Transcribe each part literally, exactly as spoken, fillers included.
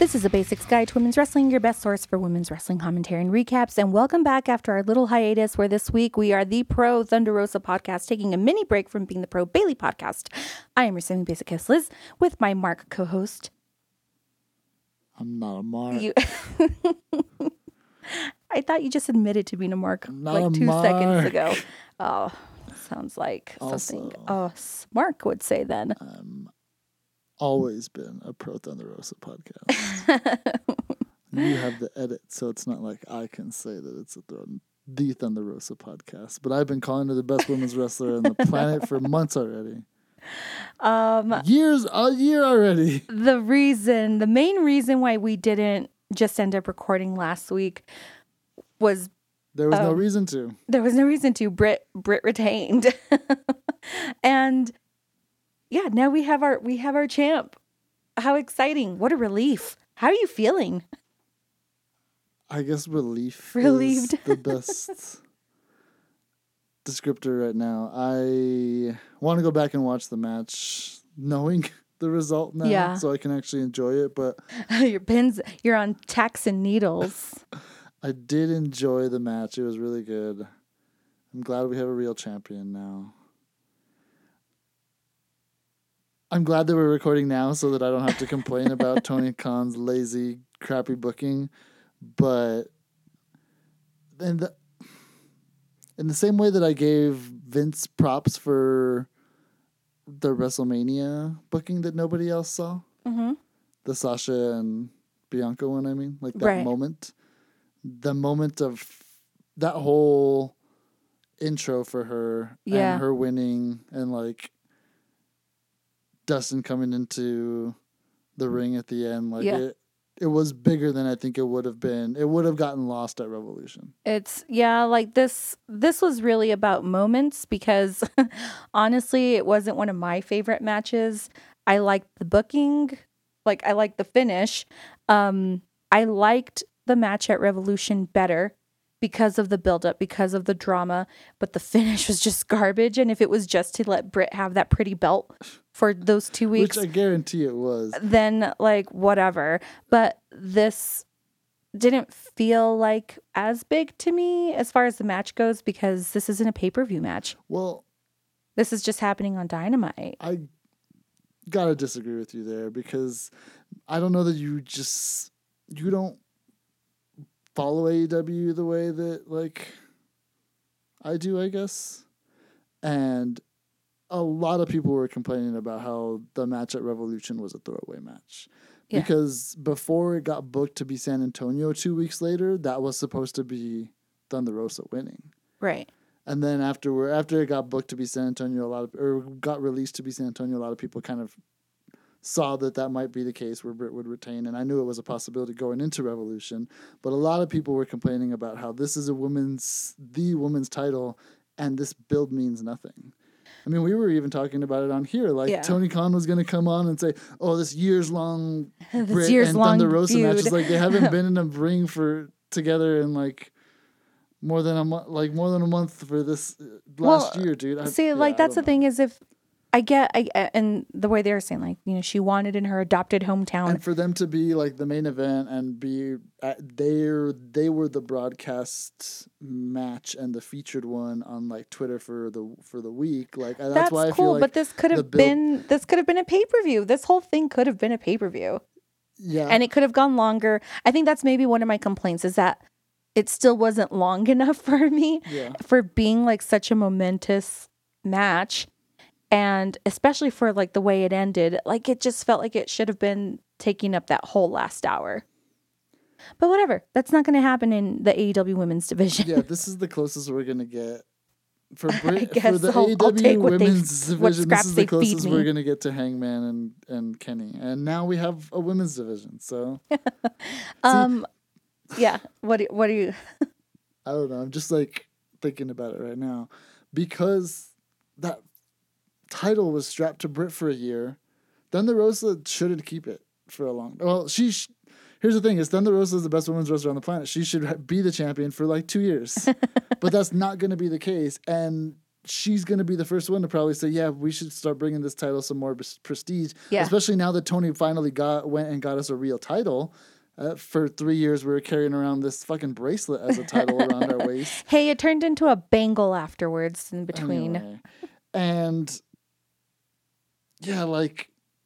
This is a Basics Guide to Women's Wrestling, your best source for women's wrestling commentary and recaps. And welcome back after our little hiatus, where this week we are the Pro Thunder Rosa podcast, taking a mini break from being the Pro Bailey podcast. I am receiving Basic Kiss Liz with my Mark co-host. I'm not a Mark. You... I thought you just admitted to being a Mark I'm not like a two Mark. seconds ago. Oh, sounds like Also, something a Mark would say then. I'm always been a Pro Thunder Rosa podcast. You have the edit, so it's not like I can say that it's a th- the Thunder Rosa podcast. But I've been calling her the best women's wrestler on the planet for months already. Um, Years, a year already. the reason, the main reason why we didn't just end up recording last week was There was no Um, reason to. there was no reason to. Brit Brit retained, and yeah, now we have our we have our champ. How exciting! What a relief! How are you feeling? I guess relief Relieved. is the best descriptor right now. I want to go back and watch the match knowing the result now, Yeah. so I can actually enjoy it. But Your pins, you're on tacks and needles. I did enjoy the match. It was really good. I'm glad we have a real champion now. I'm glad that we're recording now so that I don't have to complain about Tony Khan's lazy, crappy booking. But in the, in the same way that I gave Vince props for the WrestleMania booking that nobody else saw, Mm-hmm. the Sasha and Bianca one, I mean, like that Right. moment, the moment of that whole intro for her Yeah. and her winning and like Dustin coming into the ring at the end, like Yeah. it, it was bigger than I think it would have been. It would have gotten lost at Revolution. It's yeah, like this this was really about moments because honestly, it wasn't one of my favorite matches. I liked the booking, like I liked the finish. Um I liked the match at Revolution better because of the buildup, because of the drama, but the finish was just garbage. And if it was just to let Britt have that pretty belt for those two weeks, Which I guarantee it was. then like whatever. But this didn't feel like as big to me as far as the match goes because this isn't a pay-per-view match. Well, This is just happening on Dynamite. I gotta disagree with you there because I don't know that you just you don't follow A E W the way that like I do, I guess. And a lot of people were complaining about how the match at Revolution was a throwaway match. Yeah. Because before it got booked to be San Antonio two weeks later, that was supposed to be Thunder Rosa winning. Right. And then after after it got booked to be San Antonio, a lot of or got released to be San Antonio, a lot of people kind of saw that that might be the case where Britt would retain, and I knew it was a possibility going into Revolution. But a lot of people were complaining about how this is a women's the women's title, and this build means nothing. I mean, we were even talking about it on here. Like Yeah. Tony Khan was going to come on and say, "Oh, this years long This Britt years and long Thunder Rosa feud. matches, like they haven't been in a ring for together in like." More than a month, like more than a month for this uh, last Well, year, dude. I, See, yeah, like I that's the don't know. thing is if I get I and the way they were saying like, you know, she wanted in her adopted hometown. And for them to be like the main event and be at their, they were the broadcast match and the featured one on like Twitter for the for the week. Like that's, That's why I cool, feel like but this could the have build- been this could have been a pay-per-view. This whole thing could have been a pay-per-view. yeah, And it could have gone longer. I think that's maybe one of my complaints is that it still wasn't long enough for me yeah. for being like such a momentous match. And especially for like the way it ended, like it just felt like it should have been taking up that whole last hour. But whatever, that's not going to happen in the A E W women's division. Yeah, this is the closest we're gonna get for Brit, for guess the I'll- I'll A E W take what they- women's what division. This scraps is they the feed closest me. we're gonna get to Hangman and and Kenny, and now we have a women's division. So um, yeah. What do, what do you? I don't know. I'm just like thinking about it right now because that title was strapped to Britt for a year. Thunder Rosa shouldn't keep it for a long. Well, she. Sh- Here's the thing: is Thunder Rosa is the best women's wrestler on the planet. She should ha- be the champion for like two years, but that's not going to be the case. And she's going to be the first one to probably say, yeah, we should start bringing this title some more prestige, yeah. especially now that Tony finally got went and got us a real title. Uh, for three years, we were carrying around this fucking bracelet as a title around our waist. Hey, it turned into a bangle afterwards in between. Anyway. And yeah, like,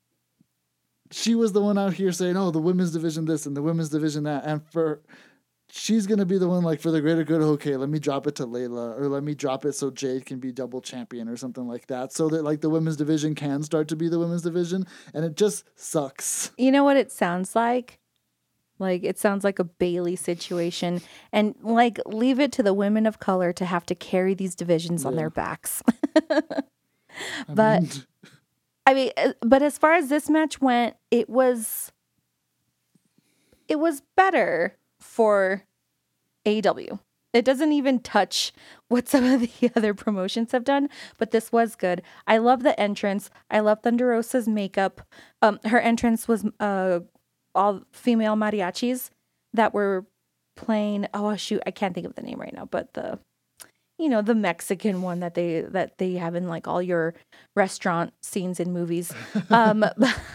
she was the one out here saying, oh, the women's division this and the women's division that. And for she's going to be the one, like, for the greater good, okay, let me drop it to Layla, or let me drop it so Jade can be double champion or something like that, so that, like, the women's division can start to be the women's division. And it just sucks. You know what it sounds like? Like, it sounds like a Bailey situation. And, like, leave it to the women of color to have to carry these divisions yeah. on their backs. but, I mean, I mean, but as far as this match went, it was, it was better for A E W. It doesn't even touch what some of the other promotions have done, but this was good. I love the entrance. I love Thunder Rosa's makeup. Um, her entrance was, uh, all female mariachis that were playing. Oh shoot, I can't think of the name right now, but the, you know, the Mexican one that they that they have in like all your restaurant scenes in movies. Um,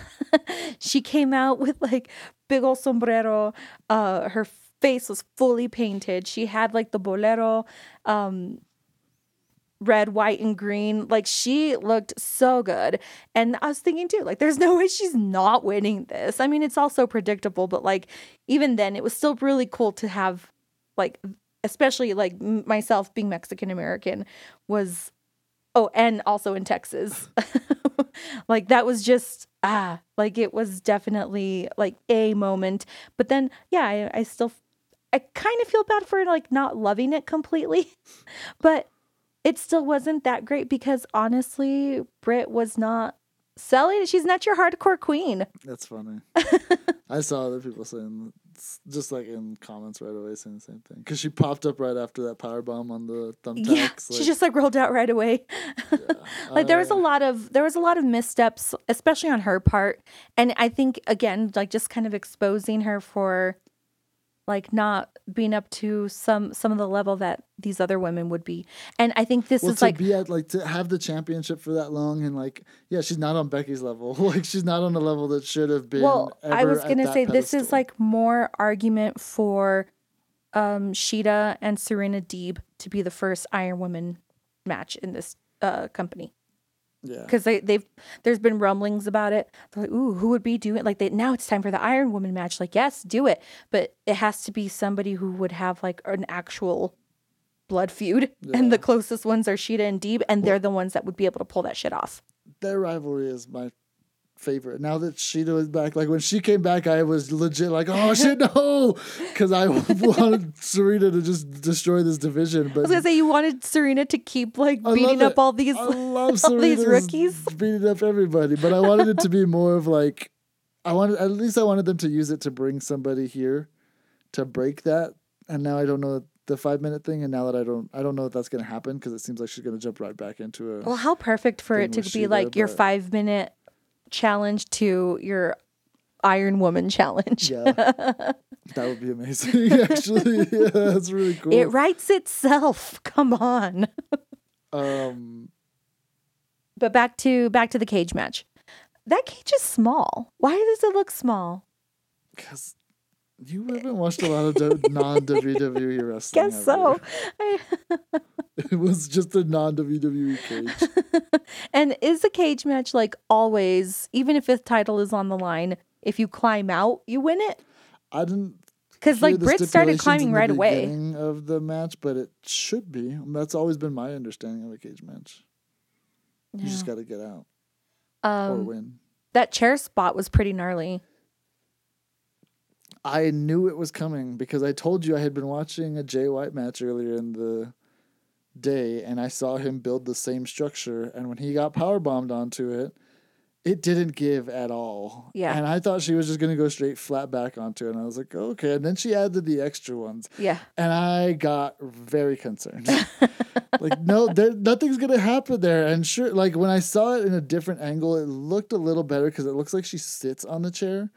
she came out with like big old sombrero. Uh, her face was fully painted. She had like the bolero, um, red, white, and green. Like, she looked so good. And I was thinking too, like, there's no way she's not winning this. I mean, it's also predictable, but like, even then it was still really cool to have, like, especially like myself being Mexican American was, oh, and also in Texas. Like, that was just, ah, like, it was definitely like a moment. But then, yeah, I, I still, I kind of feel bad for like not loving it completely, but it still wasn't that great because honestly, Britt was not selling it. She's not your hardcore queen. That's funny. I saw other people saying, just like in comments right away, saying the same thing. Because she popped up right after that powerbomb on the thumbtacks. Yeah, like, she just like rolled out right away. Yeah. Like, there was a lot of there was a lot of missteps, especially on her part. And I think, again, like, just kind of exposing her for like not being up to some some of the level that these other women would be. And I think this well, is to like be at like to have the championship for that long, and like, yeah, she's not on Becky's level. Like, she's not on the level that should have been. Well, ever I was gonna say pedestal. This is like more argument for um Shida and Serena Deeb to be the first Iron Woman match in this uh company. Yeah, because they they've there's been rumblings about it. They're like, ooh, who would be doing like they now it's time for the Iron Woman match. Like, yes, do it, but it has to be somebody who would have like an actual blood feud, yeah. And the closest ones are Shida and Deeb, and well, they're the ones that would be able to pull that shit off. Their rivalry is my favorite. Now that Shida is back, like when she came back, I was legit like, oh shit, no, because I wanted Serena to just destroy this division. But I was gonna say you wanted Serena to keep like beating up all these, I love all these rookies, beating up everybody. But I wanted it to be more of like, I wanted at least I wanted them to use it to bring somebody here to break that. And now I don't know the five minute thing, and now that I don't, I don't know if that's gonna happen because it seems like she's gonna jump right back into a. Well, how perfect for it to be Shida, like your five minute challenge to your Iron Woman challenge. Yeah, that would be amazing. Actually, yeah, that's really cool. It writes itself. Come on. um, but back to back to the cage match. That cage is small. Why does it look small? Because you haven't watched a lot of non W W E wrestling. Guess so. It was just a non W W E cage. And is the cage match like always, even if the title is on the line, if you climb out, you win it? I didn't. Because like Britt started climbing right away. Of the match, but it should be. That's always been my understanding of a cage match. Yeah. You just got to get out um, or win. That chair spot was pretty gnarly. I knew it was coming because I told you I had been watching a Jay White match earlier in the day, and I saw him build the same structure, and when he got powerbombed onto it, it didn't give at all. Yeah. And I thought she was just going to go straight flat back onto it, and I was like, okay. And then she added the extra ones. Yeah. And I got very concerned. Like, no, there, nothing's going to happen there. And sure, like when I saw it in a different angle, it looked a little better because it looks like she sits on the chair.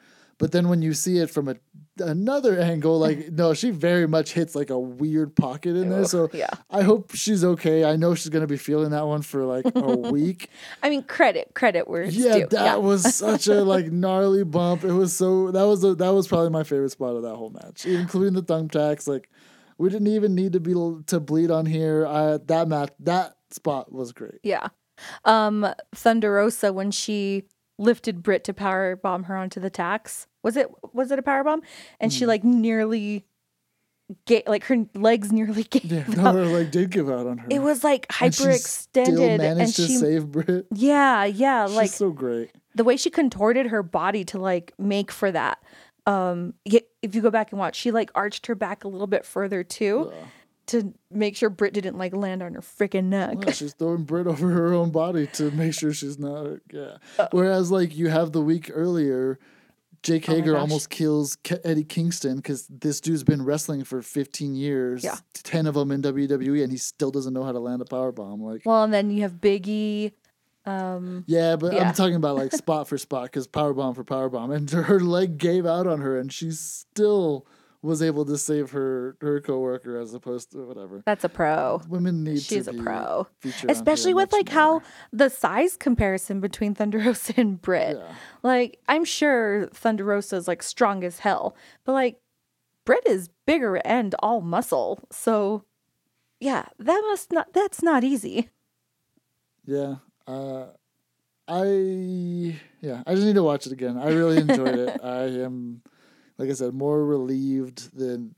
But then when you see it from a another angle, like no, she very much hits like a weird pocket in there. So yeah. I hope she's okay. I know she's gonna be feeling that one for like a week. I mean, credit, credit where it's Yeah, due. that Yeah. was such a like gnarly bump. It was so that was a, that was probably my favorite spot of that whole match, including the thumbtacks. Like we didn't even need to be to bleed on here. I, that match, that spot was great. Yeah. Um, Thunder Rosa, when she lifted Britt to power bomb her onto the tacks, was it was it a power bomb? And mm. she like nearly gave, like her legs nearly gave yeah, out. no, her leg did give out on her. It was like hyperextended, and, still managed and to she save Britt. Yeah, yeah, She's like so great. The way she contorted her body to like make for that. Um, if you go back and watch, she like arched her back a little bit further too. Yeah. To make sure Britt didn't like land on her freaking neck. Well, she's throwing Britt over her own body to make sure she's not. Yeah. Uh, Whereas like you have the week earlier, Jake Hager oh almost kills Ke- Eddie Kingston because this dude's been wrestling for fifteen years. Yeah. ten of them in W W E, and he still doesn't know how to land a power bomb. Like. Well, and then you have Big E. Um, yeah, but yeah. I'm talking about like spot for spot because power bomb for power bomb, and her leg gave out on her, and she still was able to save her her coworker as opposed to whatever. That's a pro. Women need She's to a be pro, especially with like more. How the size comparison between Thunder Rosa and Britt. Yeah. Like I'm sure Thunder Rosa is like strong as hell, but like Britt is bigger and all muscle. So yeah, that must not. That's not easy. Yeah. Uh, I yeah. I just need to watch it again. I really enjoyed it. I am. Like I said, more relieved than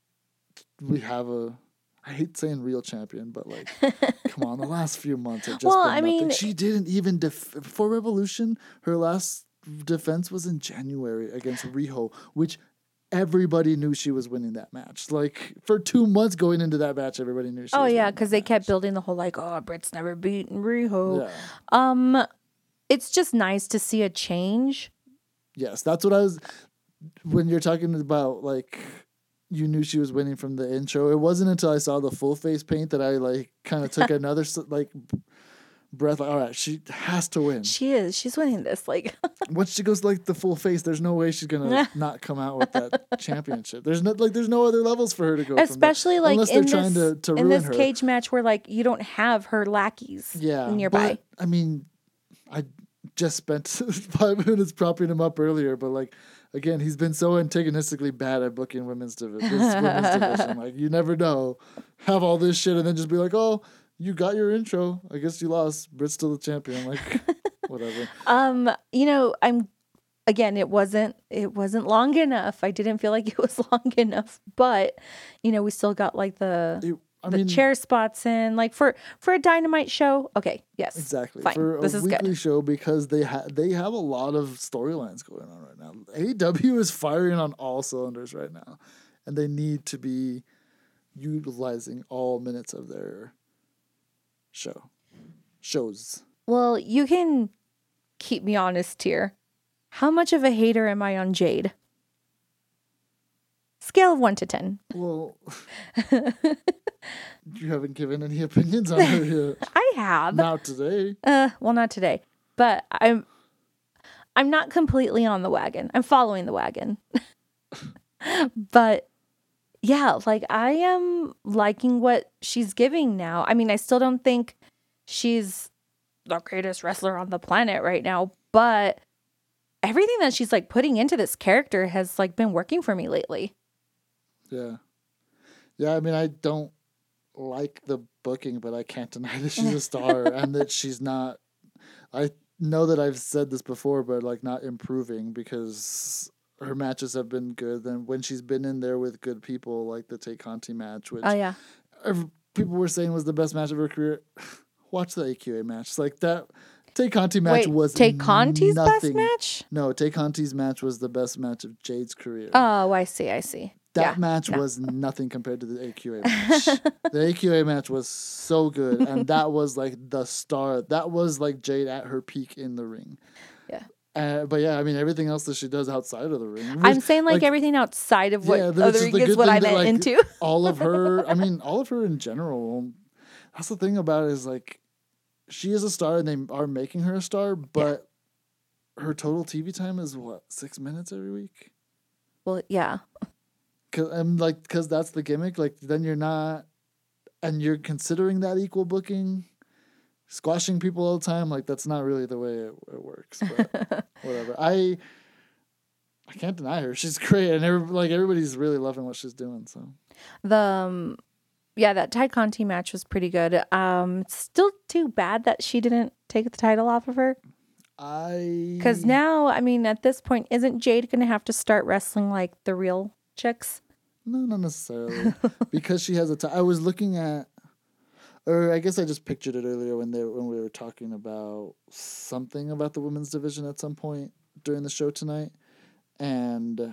we have a. I hate saying real champion, but like, come on, the last few months have just well, been I nothing. mean, she didn't even def- before Revolution. Her last defense was in January against Riho, which everybody knew she was winning that match. Like for two months going into that match, everybody knew. She oh was yeah, because they match. kept building the whole like, oh, Britt's never beaten Riho. Yeah. Um, it's just nice to see a change. Yes, that's what I was. When you're talking about like you knew she was winning from the intro, it wasn't until I saw the full face paint that I like kind of took another like breath. Like, all right, she has to win. She is. She's winning this. Like once she goes like the full face, there's no way she's gonna not come out with that championship. There's no like there's no other levels for her to go. Especially from like unless in they're this, trying to, to in ruin this her. cage match where like you don't have her lackeys. Yeah, nearby. But, I mean, I just spent five minutes propping him up earlier, but like. Again, he's been so antagonistically bad at booking women's, divi- this women's division. Like, you never know. Have all this shit and then just be like, oh, you got your intro. I guess you lost. Britt's still the champion. Like, whatever. Um, you know, I'm, again, it wasn't, it wasn't long enough. I didn't feel like it was long enough. But, you know, we still got like the... It, I the mean, chair spots in like for for a Dynamite show. Okay, yes, exactly. Fine. For a this is weekly good. show because they have they have a lot of storylines going on right now. A E W is firing on all cylinders right now, and they need to be utilizing all minutes of their show shows. Well, you can keep me honest here. How much of a hater am I on Jade? Scale of one to ten. Well, you haven't given any opinions on her yet. I have. Not today. Uh, well, not today. But I'm, I'm not completely on the wagon. I'm following the wagon. But yeah, like I am liking what she's giving now. I mean, I still don't think she's the greatest wrestler on the planet right now, but everything that she's like putting into this character has like been working for me lately. Yeah. Yeah, I mean, I don't like the booking, but I can't deny that she's a star and that she's not... I know that I've said this before, but, like, not improving because her matches have been good. And when she's been in there with good people, like the Tay Conti match, which oh, yeah. people were saying was the best match of her career, watch the A Q A match. Like, that... Tay Conti match Wait, was Tay Conti's nothing. best match? No, Tay Conti's match was the best match of Jade's career. Oh, I see, I see. That yeah, match no. was nothing compared to the A Q A match. The A Q A match was so good, and that was like the star. That was like Jade at her peak in the ring. Yeah. Uh, but yeah, I mean everything else that she does outside of the ring. Which, I'm saying like, like everything outside of what yeah, other ring is what I meant like, into. all of her, I mean, all of her in general. That's the thing about it is like, she is a star, and they are making her a star, but her total T V time is what, six minutes every week? Well, yeah. Cause I'm like, cause that's the gimmick. Like, then you're not, and you're considering that equal booking, squashing people all the time. Like, that's not really the way it, it works. But whatever. I, I can't deny her. She's great, and every, like everybody's really loving what she's doing. So the um, yeah, that Ty Conti match was pretty good. Um, it's still too bad that she didn't take the title off of her. I Because now, I mean, at this point, isn't Jade going to have to start wrestling like the real chicks? No, not necessarily. Because she has a. T- I was looking at, or I guess I just pictured it earlier when they when we were talking about something about the women's division at some point during the show tonight, and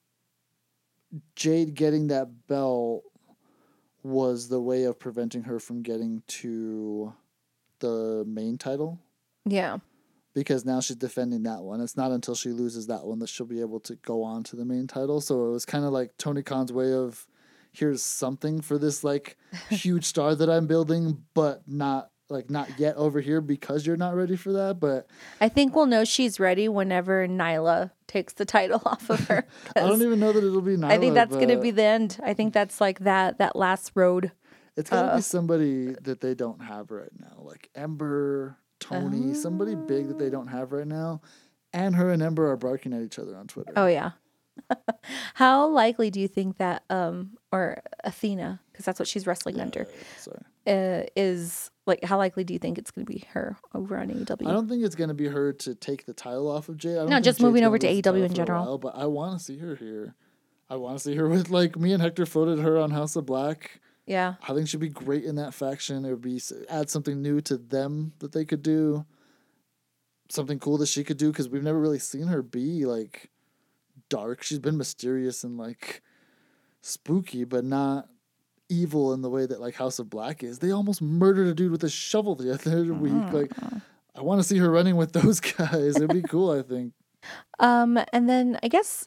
Jade getting that belt was the way of preventing her from getting to the main title. Yeah. Because now she's defending that one. It's not until she loses that one that she'll be able to go on to the main title. So it was kind of like Tony Khan's way of, here's something for this like huge star that I'm building, but not like not yet over here because you're not ready for that. But I think we'll know she's ready whenever Nyla takes the title off of her. I don't even know that it'll be Nyla. I think that's going to be the end. I think that's like that that last road. It's got to uh, be somebody that they don't have right now, like Ember, Tony, uh, somebody big that they don't have right now. And her and Ember are barking at each other on Twitter. Oh, yeah. How likely do you think that, um, or Athena, because that's what she's wrestling yeah, under, sorry. Uh, is, like, how likely do you think it's going to be her over on A E W? I don't think it's going to be her to take the title off of Jade. I don't no, think just Jade's moving gonna over to lose A E the W title in for a general. while, but I want to see her here. I want to see her with, like, me and Hector voted her on House of Black. Yeah. I think she'd be great in that faction. It would be add something new to them that they could do. Something cool that she could do, because we've never really seen her be, like, dark. She's been mysterious and, like, spooky, but not evil in the way that, like, House of Black is. They almost murdered a dude with a shovel the other mm-hmm. week. Like, I want to see her running with those guys. It'd be cool, I think. Um, and then I guess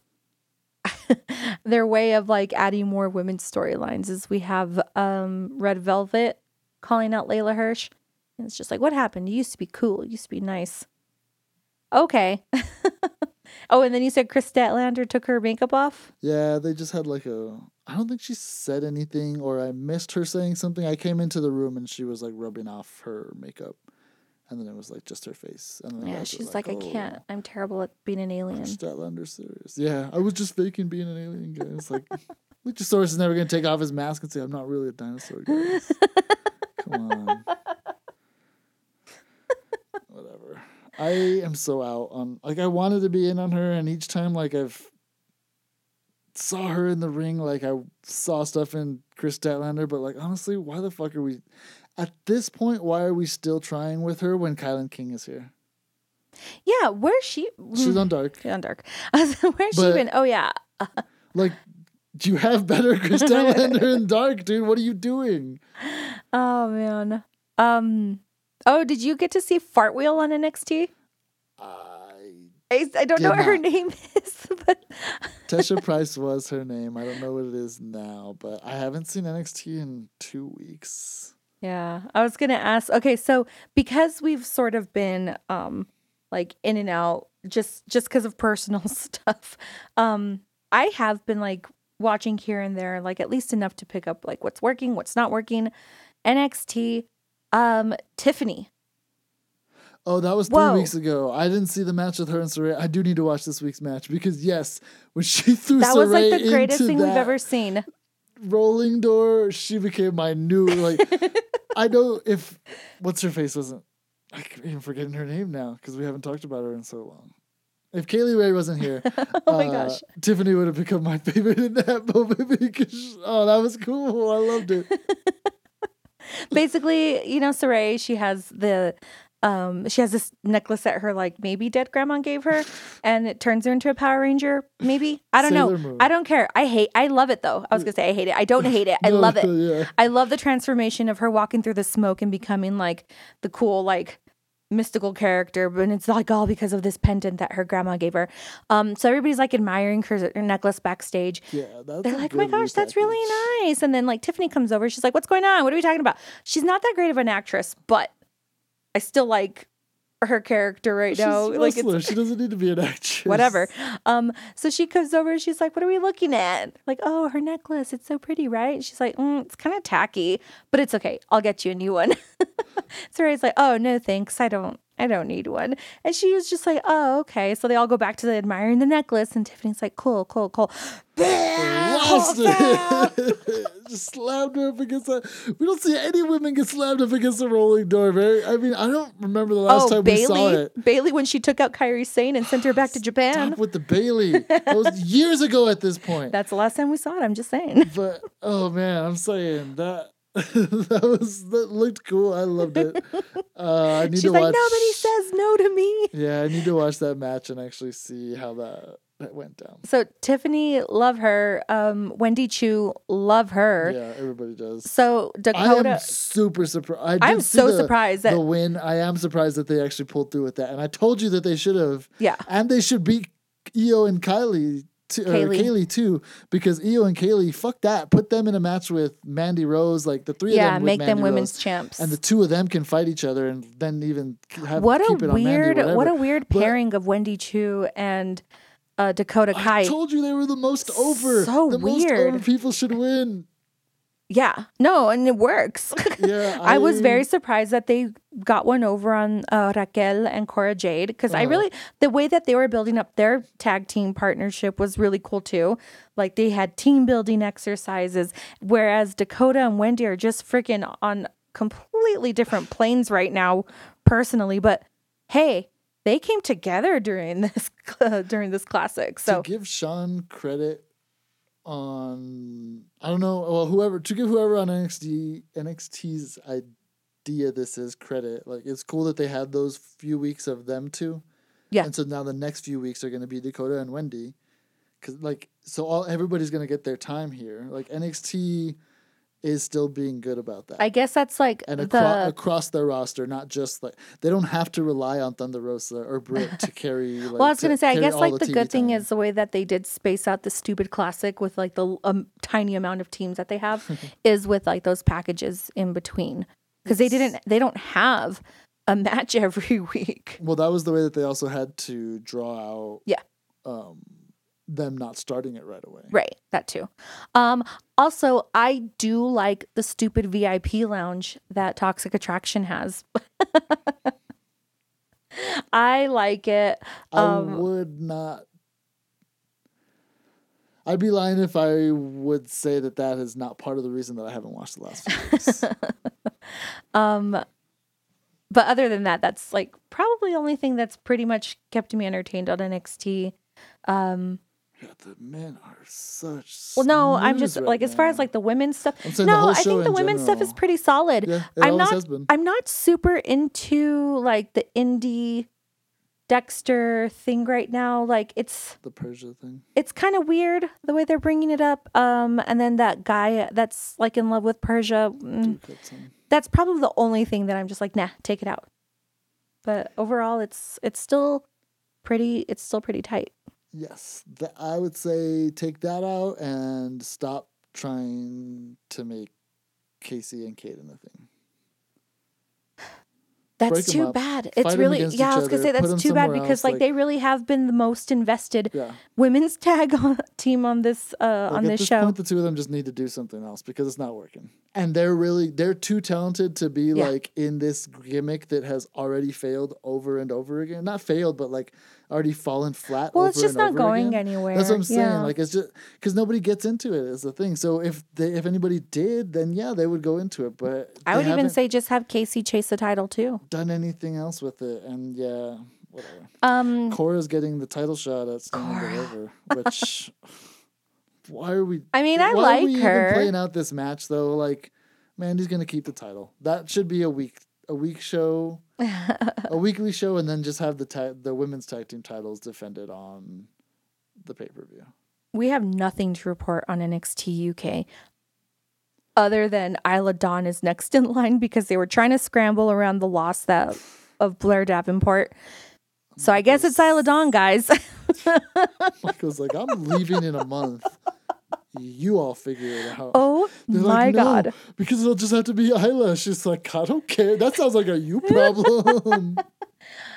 their way of, like, adding more women's storylines is we have um Red Velvet calling out Layla Hirsch. And it's just like, what happened? You used to be cool. You used to be nice. Okay. Oh, and then you said Chris Statlander took her makeup off? Yeah, they just had like a... I don't think she said anything, or I missed her saying something. I came into the room and she was like rubbing off her makeup. And then it was like just her face. And then yeah, she's like, like oh, I can't. I'm terrible at being an alien. Chris Statlander serious. Yeah, I was just faking being an alien, guys. Like, Luchasaurus is never going to take off his mask and say, I'm not really a dinosaur, guys. Come on. Whatever. I am so out on, like, I wanted to be in on her, and each time, like, I've saw her in the ring, like, I saw stuff in Chris Statlander, but, like, honestly, why the fuck are we, at this point, why are we still trying with her when Kylan King is here? Yeah, where's she? She's on Dark. She's on Dark. Where's but, she been? Oh, yeah. Like, do you have better Chris Statlander in Dark, dude? What are you doing? Oh, man. Um... Oh, did you get to see Fartwheel on N X T? I I, I don't know what not. her name is, but Tesha Price was her name. I don't know what it is now, but I haven't seen N X T in two weeks. Yeah, I was gonna ask. Okay, so because we've sort of been um like in and out just just because of personal stuff, um, I have been like watching here and there, like at least enough to pick up like what's working, what's not working. N X T. Um, Tiffany. Oh, that was three Whoa. weeks ago. I didn't see the match with her and Saraya. I do need to watch this week's match because yes, when she threw that Saraya was like the greatest thing we've that ever seen. Rolling door, she became my new like. I know if what's her face wasn't. I keep even forgetting her name now because we haven't talked about her in so long. If Kaylee Ray wasn't here, oh my uh, gosh, Tiffany would have become my favorite in that moment because oh, that was cool. I loved it. Basically, you know, Saraya, she has the, um, she has this necklace that her like maybe dead grandma gave her, and it turns her into a Power Ranger. Maybe I don't Sailor know. Moon. I don't care. I hate. I love it though. I was gonna say I hate it. I don't hate it. I no, love it. Yeah. I love the transformation of her walking through the smoke and becoming like the cool like mystical character, but it's like all because of this pendant that her grandma gave her. Um, so everybody's like admiring her, her necklace backstage. Yeah, that's they're like, "Oh my gosh, that's really nice." And then like Tiffany comes over, she's like, "What's going on? What are we talking about?" She's not that great of an actress, but I still like her character right She's now. a Like wrestler. it's She doesn't need to be an actress. whatever. Um, so she comes over and she's like, "What are we looking at?" Like, "Oh, her necklace. It's so pretty, right?" She's like, mm, "It's kind of tacky, but it's okay. I'll get you a new one." So Ray's like, "Oh, no, thanks. I don't. I don't need one." And she was just like, "Oh, okay." So they all go back to the admiring the necklace, and Tiffany's like, "Cool, cool, cool." Lost it. Just slammed her up against that. We don't see any women get slammed up against a rolling door. Very. I mean, I don't remember the last Oh, time we saw Bailey. it. Bailey when she took out Kairi Sane and sent her back to Japan. Stop with the Bailey. That was years ago at this point. That's the last time we saw it. I'm just saying. But oh man, I'm saying that that was that looked cool. I loved it. Uh, I need She's to like, watch. "Nobody says no to me." Yeah, I need to watch that match and actually see how that that went down. So Tiffany, love her. Um, Wendy Chu, love her. Yeah, everybody does. So I Dakota, am super surprised. I'm so surprised that the win. I am surprised that they actually pulled through with that. And I told you that they should have. yeah, And they should beat Io and Kylie. To, or Kaylee. Kaylee too, because Io and Kaylee, fuck that. Put them in a match with Mandy Rose, like the three yeah, of them. with make them Mandy women's Rose, champs. and the two of them can fight each other, and then even have what keep a it on Mandy, weird, whatever. what a weird But pairing of Wendy Chu and uh, Dakota I Kai. told you they were the most over. So the weird. most over people should win. Yeah, no, and it works. Yeah, I, was I- very surprised that they got one over on uh, Raquel and Cora Jade because I Uh-huh. really the way that they were building up their tag team partnership was really cool too. Like they had team building exercises, whereas Dakota and Wendy are just freaking on completely different planes right now, personally. But hey, they came together during this during this classic. So To give Sean credit on, I don't know, well, whoever, to give whoever on N X T, N X T's idea this is credit. Like, it's cool that they had those few weeks of them two. Yeah. And so now the next few weeks are going to be Dakota and Wendy. Because, like, so all everybody's going to get their time here. Like, N X T is still being good about that. I guess that's like and the acro- across their roster, not just like they don't have to rely on Thunder Rosa or Britt to carry. Like, well, I was to gonna say, I carry guess all like the, the T V good thing time. is the way that they did space out the stupid classic with like the um, tiny amount of teams that they have is with like those packages in between because they didn't, they don't have a match every week. Well, that was the way that they also had to draw out. Yeah. Um, them not starting it right away. Right, that too. Um, also, I do like the stupid V I P lounge that Toxic Attraction has. I like it. I Um, would not. I'd be lying if I would say that that is not part of the reason that I haven't watched the last few weeks. um, but other than that, that's like probably the only thing that's pretty much kept me entertained on N X T. Um, Yeah, the men are such. well, no, I'm snooze just right like as far as now. like the women's stuff. I'm saying the No, whole I show think the in women's stuff is general. pretty solid. Yeah, it I'm always not. has been. I'm not super into like the indie Dexter thing right now. Like it's The Persia thing. it's kind of weird the way they're bringing it up. Um, and then that guy that's like in love with Persia. mm, Duke Hudson. that's probably the only thing that I'm just like, nah, take it out. But overall, it's it's still pretty. It's still pretty tight. Yes, th- I would say take that out and stop trying to make Casey and Kaden a thing. That's Break 'em too up, bad. fight It's 'em really against yeah. I each was gonna other, say put that's 'em too bad somewhere because else, like, like- they really have been the most invested Yeah. women's tag on, team on this uh Like on at this this show. point, the two of them just need to do something else because it's not working. And they're really they're too talented to be Yeah. like in this gimmick that has already failed over and over again. Not failed, but like already fallen flat. Well, over it's just and not over going again. anywhere. That's what I'm saying. Yeah. Like it's just because nobody gets into it is the thing. So if they if anybody did, then yeah, they would go into it. But I they would even haven't say just have Casey chase the title too. done anything else with it. And yeah, whatever. Um, Cora's getting the title shot at Stand and Deliver, which why are we? I mean, I why like are we her. even playing out this match though? Like, Mandy's gonna keep the title. That should be a week a week show, a weekly show, and then just have the ta- the women's tag team titles defended on the pay per view. we have nothing to report on N X T U K other than Isla Dawn is next in line because they were trying to scramble around the loss that of Blair Davenport. So I guess it's Isla Dawn, guys. Michael's like, I'm leaving in a month. You all figure it out. Oh They're my like, no, God. because it'll just have to be Isla. She's like, I don't care. That sounds like a you problem.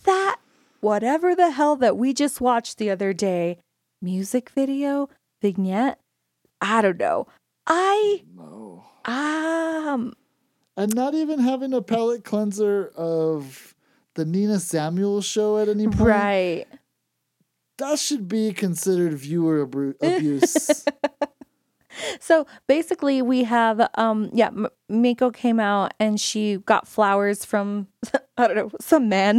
that whatever the hell that we just watched the other day, music video, vignette, I don't know. I No. um And not even having a palate cleanser of the Nina Samuels show at any point. right. That should be considered viewer abru- abuse. So basically, we have, um, yeah, M- Miko came out and she got flowers from, I don't know, some man.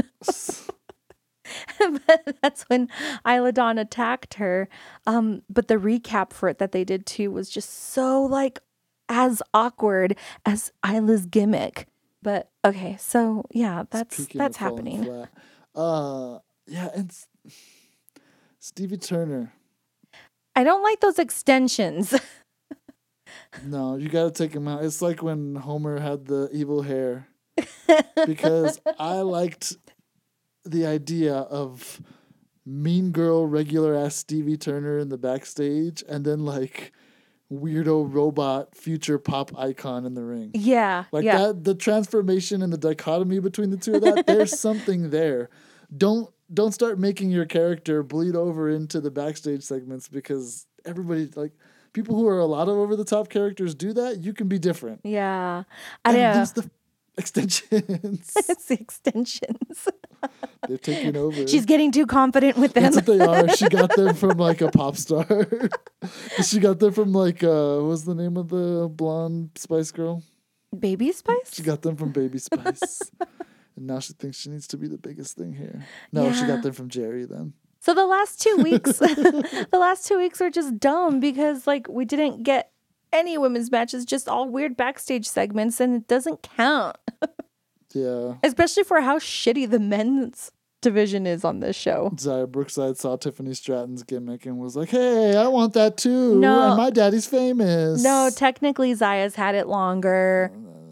But that's when Isla Dawn attacked her. Um, but the recap for it that they did too was just so like as awkward as Isla's gimmick. But okay, so yeah, that's Speaking that's of falling happening. flat. Uh, yeah, and S- Stevie Turner. I don't like those extensions. No, you got to take him out. It's like when Homer had the evil hair. Because I liked the idea of mean girl, regular ass Stevie Turner in the backstage, and then like weirdo robot future pop icon in the ring. Yeah, Like yeah. that, the transformation and the dichotomy between the two of that, there's something there. Don't don't start making your character bleed over into the backstage segments because everybody like people who are a lot of over the top characters do that. You can be different. Yeah. I And know. lose the extensions. It's the extensions. They're taking over. She's getting too confident with them. That's what they are. She got them from like a pop star. She got them from like uh what was the name of the blonde Spice Girl? Baby Spice? She got them from Baby Spice. And now she thinks she needs to be the biggest thing here. No, she Yeah. got them from Jerry then. So the last two weeks, the last two weeks are just dumb because like we didn't get any women's matches, just all weird backstage segments, and it doesn't count. Yeah. Especially for how shitty the men's division is on this show. Zaya Brookside saw Tiffany Stratton's gimmick and was like, hey, I want that too. No. And my daddy's famous. No, technically Zaya's had it longer.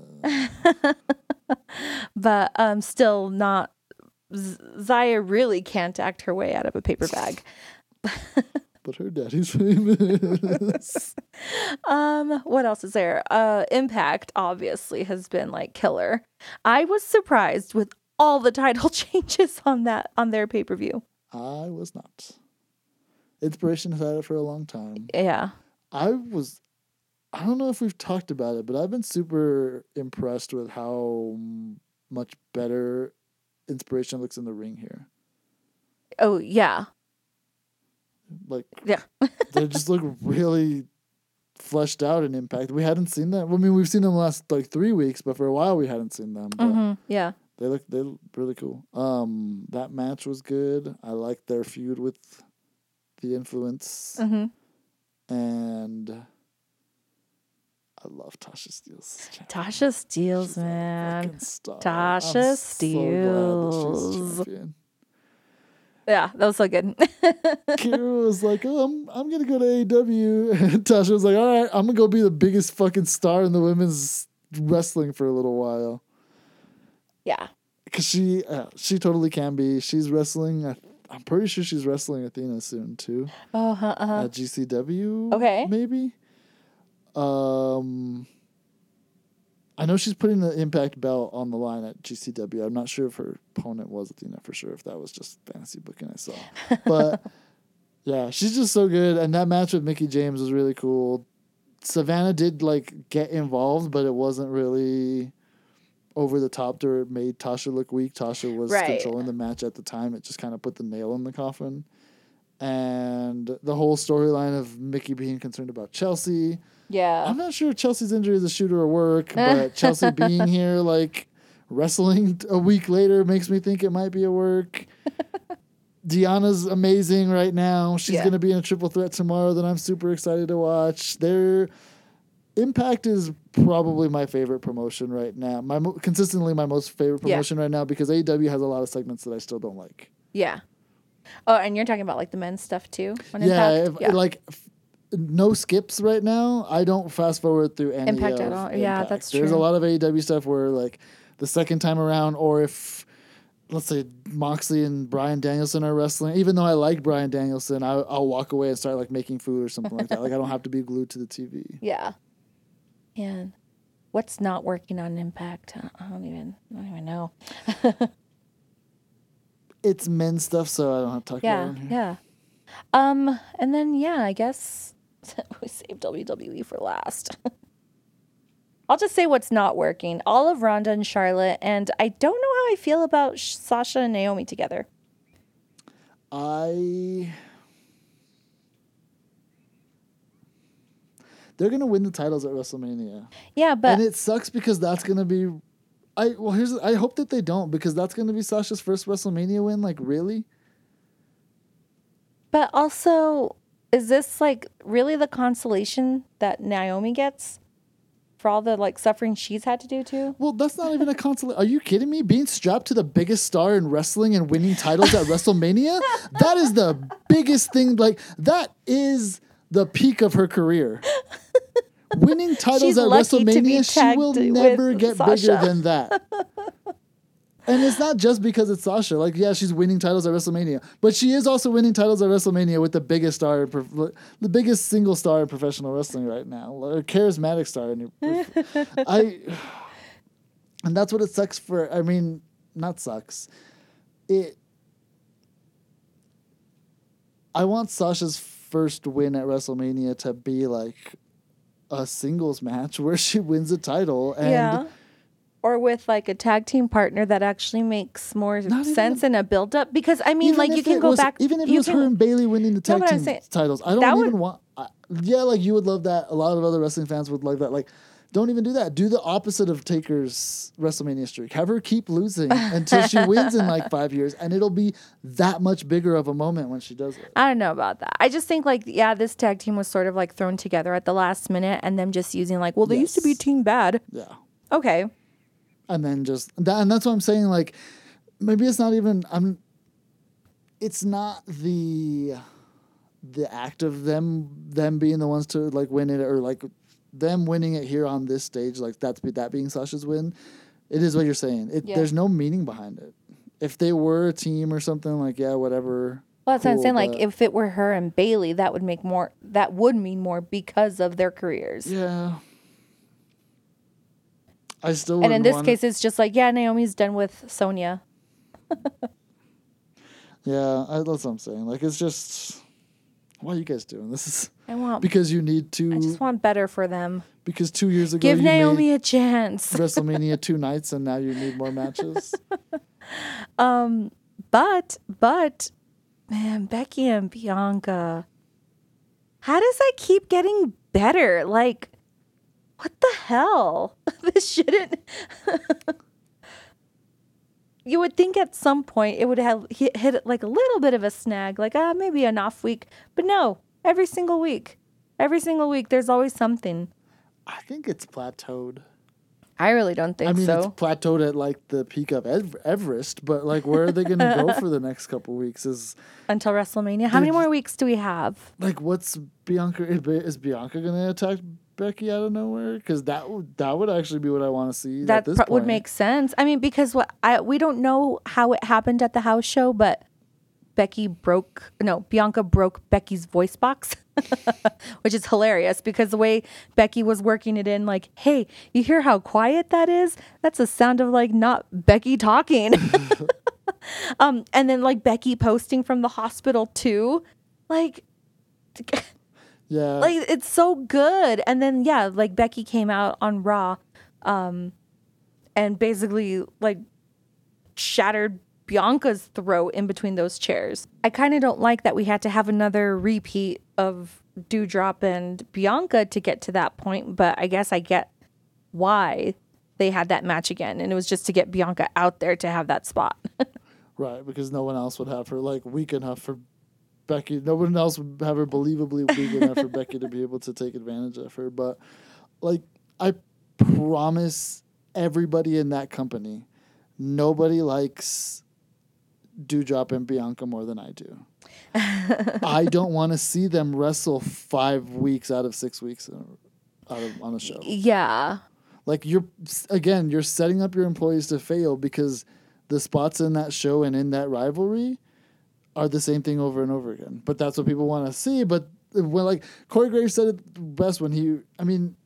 But um, still not. Z- Zaya really can't act her way out of a paper bag. But her daddy's famous. Um, what else is there? Uh, Impact obviously has been like killer. I was surprised with all the title changes on that on their pay per view. I was not. Inspiration has had it for a long time. Yeah. I was, I don't know if we've talked about it, but I've been super impressed with how m- much better Inspiration looks in the ring here. Oh yeah. Like, Yeah. they just look really fleshed out in Impact. We hadn't seen that. I mean, we've seen them the last like three weeks, but for a while we hadn't seen them. But Mm-hmm. Yeah. they look they look really cool. Um, that match was good. I liked their feud with the Influence, Mm-hmm. and I love Tasha Steelz. Tasha Steelz, She's a man. fucking star. Tasha I'm so glad that she's Steelz. champion. Yeah, that was so good. Kira was like, "Oh, I'm I'm gonna go to A E W," and Tasha was like, "All right, I'm gonna go be the biggest fucking star in the women's wrestling for a little while." Yeah. Cause she uh, she totally can be. She's wrestling. I, I'm pretty sure she's wrestling Athena soon too. Oh, uh-huh, uh-huh. At G C W. Okay. Maybe. Um. I know she's putting the Impact belt on the line at G C W. I'm not sure if her opponent was Athena for sure. If that was just fantasy booking I saw, but yeah, she's just so good. And that match with Mickie James was really cool. Savannah did like get involved, but it wasn't really over the top to it made Tasha look weak. Tasha was Right. controlling the match at the time. It just kind of put the nail in the coffin. And the whole storyline of Mickie being concerned about Chelsea. Yeah. I'm not sure if Chelsea's injury is a shooter or work, but Chelsea being here, like, wrestling a week later makes me think it might be a work. Deanna's amazing right now. She's Yeah. going to be in a triple threat tomorrow that I'm super excited to watch. Their Impact is probably my favorite promotion right now. My mo- consistently my most favorite Yeah. promotion right now because A E W has a lot of segments that I still don't like. Yeah. Oh, and you're talking about like the men's stuff too? On Yeah, Impact? if, yeah. like f- no skips right now. I don't fast forward through any Impact of at all. Yeah, Impact. that's There's true. a lot of A E W stuff where like the second time around, or if let's say Moxley and Bryan Danielson are wrestling, even though I like Bryan Danielson, I, I'll walk away and start like making food or something like that. Like I don't have to be glued to the T V. Yeah. And what's not working on Impact? I I don't even, I don't even know. it's men's stuff, so I don't have to talk Yeah, about it. here. yeah. Um, and then yeah, I guess we saved W W E for last. I'll just say what's not working. All of Ronda and Charlotte, and I don't know how I feel about Sh- Sasha and Naomi together. I. They're gonna win the titles at WrestleMania, Yeah, but and it sucks because that's gonna be. I well here's I hope that they don't because that's gonna be Sasha's first WrestleMania win. Like really? but also, is this like really the consolation that Naomi gets for all the like suffering she's had to do too? Well, that's not even a consolation. Are you kidding me? Being strapped to the biggest star in wrestling and winning titles at WrestleMania? That is the biggest thing. Like, that is the peak of her career. Winning titles She's at lucky to be WrestleMania, she will tagged never with get Sasha. bigger than that. And it's not just because it's Sasha. Like, yeah, she's winning titles at WrestleMania, but she is also winning titles at WrestleMania with the biggest star, in prof- the biggest single star in professional wrestling right now, a charismatic star. In your, I, and that's what it sucks for. I mean, not sucks. It. I want Sasha's first win at WrestleMania to be like a singles match where she wins a title and. Yeah. Or with like a tag team partner that actually makes more Not sense even- in a build up. Because I mean, Even like if you can it go was- back. Even if it you was can, her and Bailey winning the tag but I'm team saying- titles, I don't that even would- want. I, yeah, like you would love that. A lot of other wrestling fans would like that. Like, don't even do that. Do the opposite of Taker's WrestleMania streak. Have her keep losing until she wins in like five years, and it'll be that much bigger of a moment when she does it. I don't know about that. I just think like, yeah, this tag team was sort of like thrown together at the last minute and them just using like, well, they used to be Yes. Team Bad. Yeah. Okay. And then just that, and that's what I'm saying. Like, maybe it's not even. I'm. It's not the, the act of them them being the ones to like win it or like, them winning it here on this stage. Like that's be that being Sasha's win. It is what you're saying. It Yeah. There's no meaning behind it. If they were a team or something like yeah whatever. Well, that's what I'm cool, saying. Like, but- if it were her and Bailey, that would make more. That would mean more because of their careers. Yeah. I still. And in wouldn't this want case, it's just like, yeah, Naomi's done with Sonya. Yeah, I, that's what I'm saying. Like it's just. Why are you guys doing this? Is I want. because you need to. I just want better for them. Because two years ago Give you Naomi made a chance. WrestleMania two nights and now you need more matches. Um, but but man, Becky and Bianca. How does that keep getting better? Like, what the hell? This shouldn't. You would think at some point it would have hit, hit like a little bit of a snag, like ah maybe an off week, but no, every single week, every single week, there's always something. I think it's plateaued. I really don't think I mean, so. it's plateaued at like the peak of Ev- Everest, but like, where are they going to go for the next couple weeks? Is Until WrestleMania. How many Did- more weeks do we have? like, what's Bianca? Is Bianca going to attack Becky out of nowhere? Because that would that would actually be what I want to see. at That this pro- would point. make sense. I mean, because what I we don't know how it happened at the house show, but Becky broke no Bianca broke Becky's voice box, which is hilarious because the way Becky was working it in, like, hey, you hear how quiet that is? That's a sound of like not Becky talking. um, and then like Becky posting from the hospital too, like. Yeah. Like it's so good. And then yeah, like Becky came out on Raw um and basically like shattered Bianca's throat in between those chairs. I kind of don't like that we had to have another repeat of Dewdrop and Bianca to get to that point, but I guess I get why they had that match again, and it was just to get Bianca out there to have that spot. Right, because no one else would have her like weak enough for Becky. No one else would have her believably weak enough for Becky to be able to take advantage of her. But like, I promise everybody in that company, nobody likes Dewdrop and Bianca more than I do. I don't want to see them wrestle five weeks out of six weeks in a- out of on a show. Yeah. Like you're again, you're setting up your employees to fail because the spots in that show and in that rivalry are the same thing over and over again. But that's what people want to see. But when like Corey Graves said it best when he, I mean,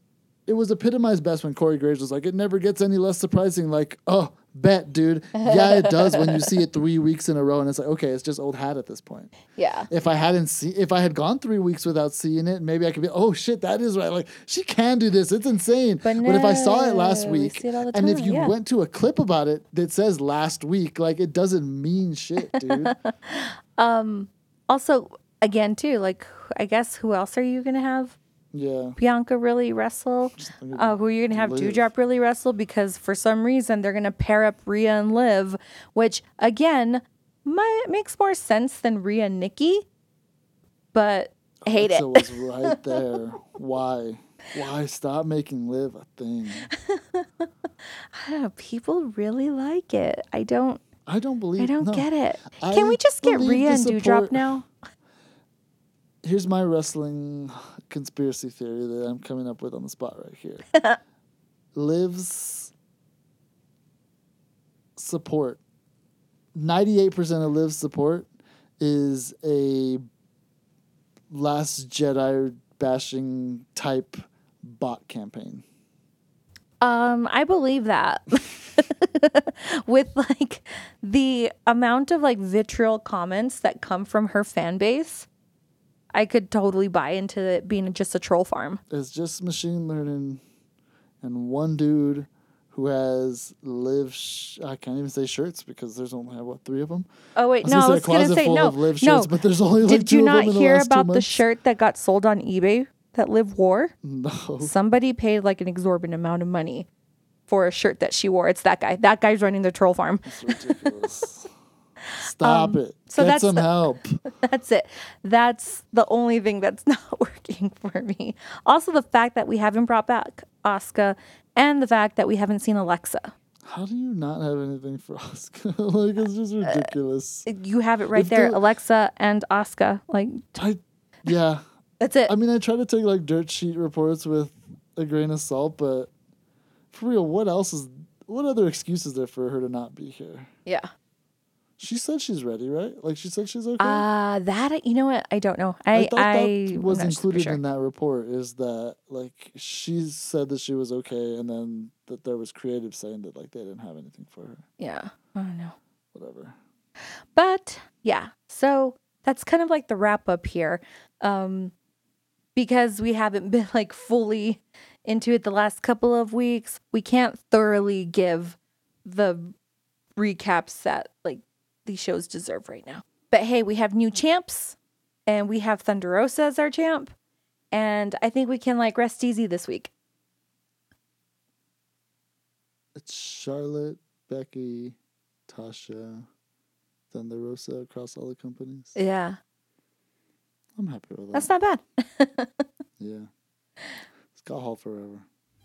it was epitomized best when Corey Graves was like, it never gets any less surprising. Like, oh, bet, dude. Yeah, it does when you see it three weeks in a row. And it's like, okay, it's just old hat at this point. Yeah. If I hadn't seen, if I had gone three weeks without seeing it, maybe I could be, oh shit, that is right. Like, she can do this. It's insane. But, but if I saw it last no, we week, see it all the and if time, you yeah. went to a clip about it that says last week, like, it doesn't mean shit, dude. um. Also, again, too, like, I guess who else are you going to have? Yeah. Bianca really wrestle? Uh, who are you going to have Liv. Dewdrop really wrestle? Because for some reason, they're going to pair up Rhea and Liv, which, again, might, makes more sense than Rhea and Nikki. But I hate Alexa it. was right there. Why? Why stop making Liv a thing? I don't know. People really like it. I don't. I don't believe. I don't no. get it. I Can we just get believe Rhea the and Dewdrop support- now? Here's my wrestling conspiracy theory that I'm coming up with on the spot right here. Liv's support, ninety-eight percent of Liv's support is a Last Jedi bashing type bot campaign. Um, I believe that. With like the amount of like vitriol comments that come from her fan base, I could totally buy into it being just a troll farm. It's just machine learning and one dude who has Liv, sh- I can't even say shirts because there's only, what, three of them? Oh wait, I was no, I gonna was say a gonna closet say full no, of Liv no. shirts, but there's only like Did two you of not them in the hear last two about the months. shirt that got sold on eBay that Liv wore? No. Somebody paid like an exorbitant amount of money for a shirt that she wore. It's that guy. That guy's running the troll farm. It's ridiculous. Stop um, it. so Get that's some the- help. That's it. That's the only thing that's not working for me. Also, the fact that we haven't brought back Asuka, and the fact that we haven't seen Alexa. How do you not have anything for Asuka? Like, it's just ridiculous. You have it right If there, the- Alexa and Asuka. Like, I, yeah. that's it. I mean, I try to take like dirt sheet reports with a grain of salt, but for real, what else is, what other excuse is there for her to not be here? Yeah. She said she's ready, right? Like, she said she's okay. Uh, that, you know what? I don't know. I I, thought I, that was I'm not super included sure. in that report, is that like she said that she was okay, and then that there was creative saying that like they didn't have anything for her. Yeah. I don't know. Whatever. But yeah, so that's kind of like the wrap up here. Um, because we haven't been like fully into it the last couple of weeks, we can't thoroughly give the recaps that like these shows deserve right now. But hey, we have new champs and we have Thunder Rosa as our champ. And I think we can like rest easy this week. It's Charlotte, Becky, Tasha, Thunder Rosa across all the companies. Yeah, I'm happy with that. that's not bad. Yeah. Scott Hall forever.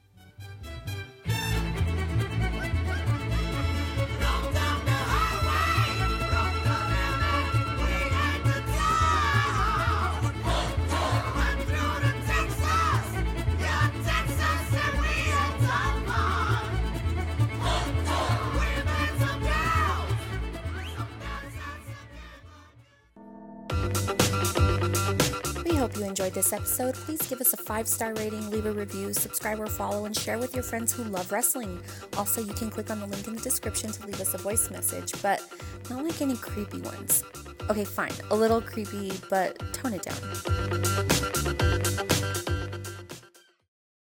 We hope you enjoyed this episode. Please give us a five-star rating, leave a review, subscribe or follow, and share with your friends who love wrestling. Also, you can click on the link in the description to leave us a voice message, but not like any creepy ones. Okay, fine. A little creepy, but tone it down.